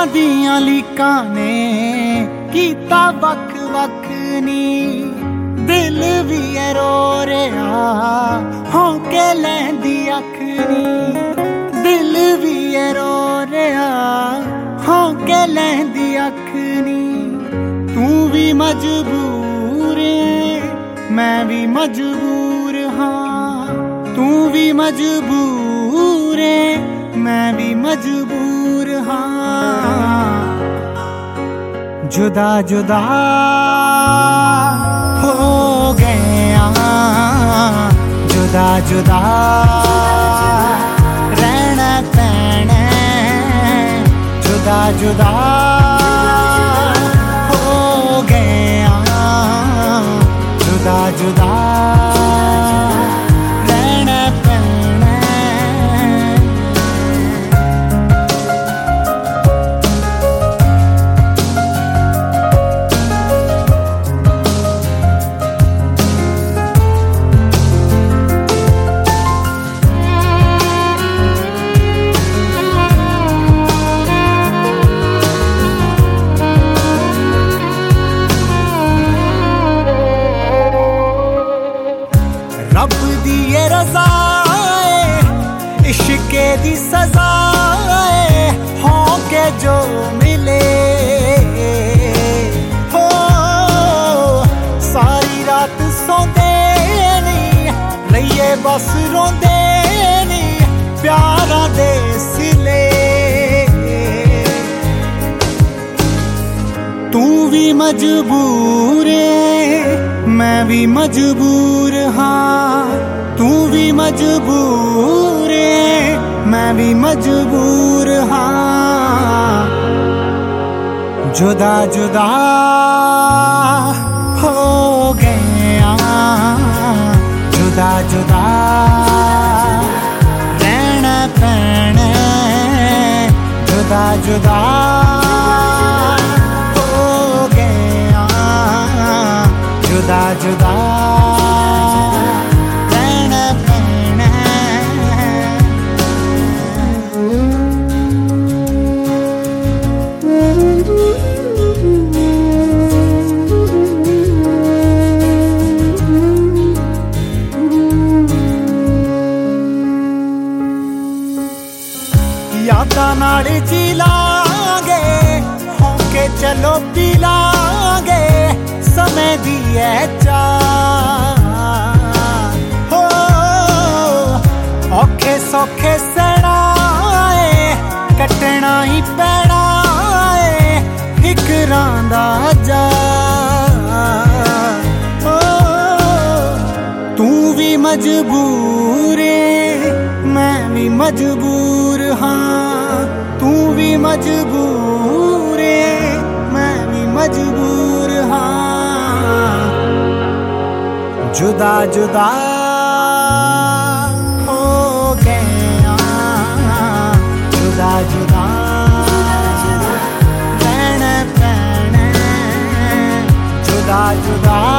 दियां लीकां ने कीता वख वख नी दिल भी रो रहा होंके लैंदी अख नी दिल भी रो रहा होंके लैंदी अख नी तू भी मजबूर है मैं भी मजबूर हाँ तू भी मजबूर है मैं भी मजबूर हाँ जुदा जुदा हो गया जुदा जुदा रहना पैना जुदा जुदा हो गया जुदा जुदा रब दी ये रज़ाए इश्क़े दी सज़ाए होंके जो मिले हो सारी रात सोंदे नी रहिए बस रोंदे नी प्यारा दे सिले तू भी मजबूर है मैं भी मजबूर हाँ तू भी मजबूर है मैं भी मजबूर हाँ जुदा जुदा हो गया जुदा जुदा रहना पैना जुदा जुदा जुदा जुदा रहना पैना यादां नाल जी लांगे होके चलो पी लांगे समय दी है चाह हो औखे सौखे सड़ाए कटना ही पैना है फिकरां दा जा हो तू भी मजबूर है मैं भी मजबूर हाँ तू भी मजबूर है मैं भी मजबूर हाँ जुदा जुदा हो गया जुदा जुदा रहना पैना जुदा जुदा